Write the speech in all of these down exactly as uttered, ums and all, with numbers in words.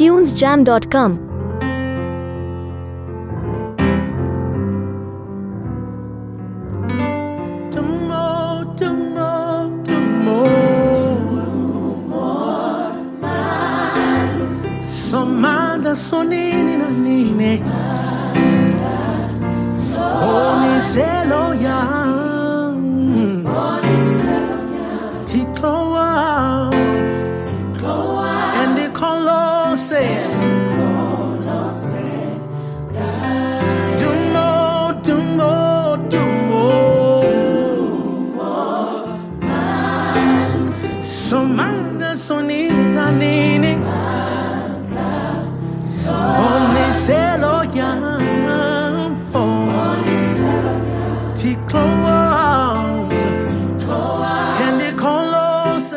tunes jam dot com. Somanda sonini na nine Oni selo yang Tikoa And the colose Dumo, dumo, dumo Somanda sonini na nine Only selo yang Tiko And the colose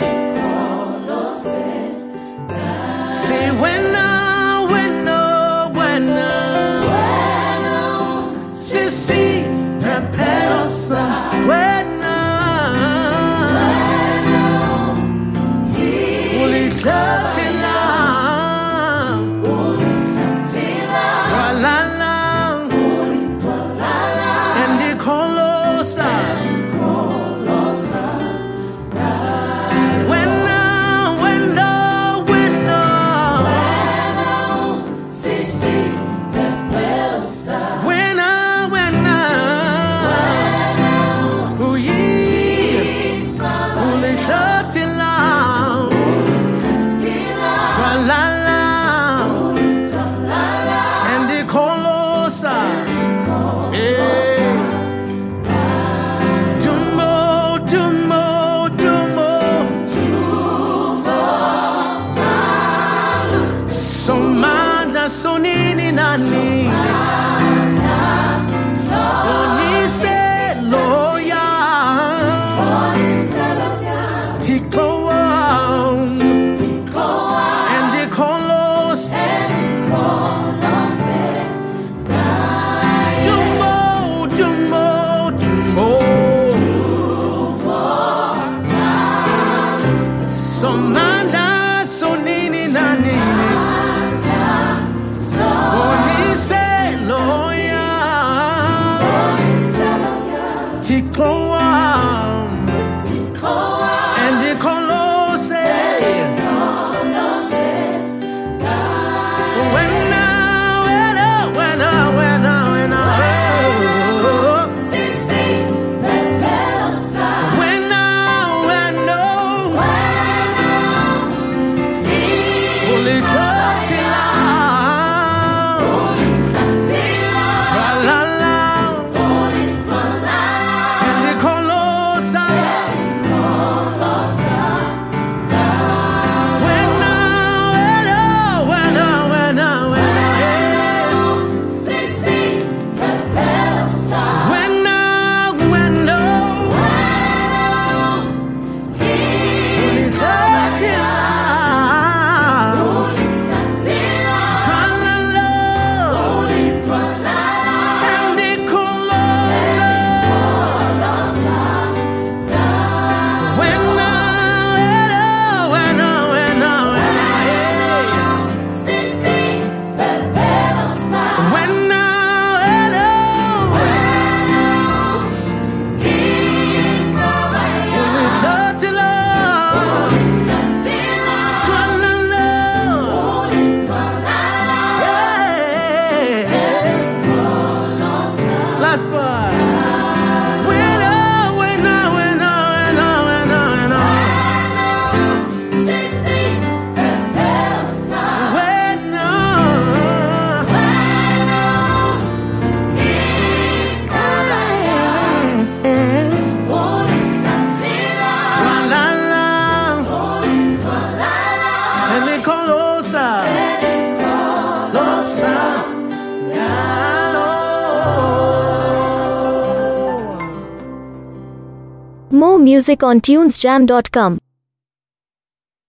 Say when now, when no, when no Si, si, peperosa When now Uli tatila Somanda sonini nani Oni selo ya Tikoa And the colos Dumo, dumo, dumo Somanda sonini nani Tikoa And the colose When now, when now, when now, when now, when now When now, when now Holy Tatila More music on tunes jam dot com.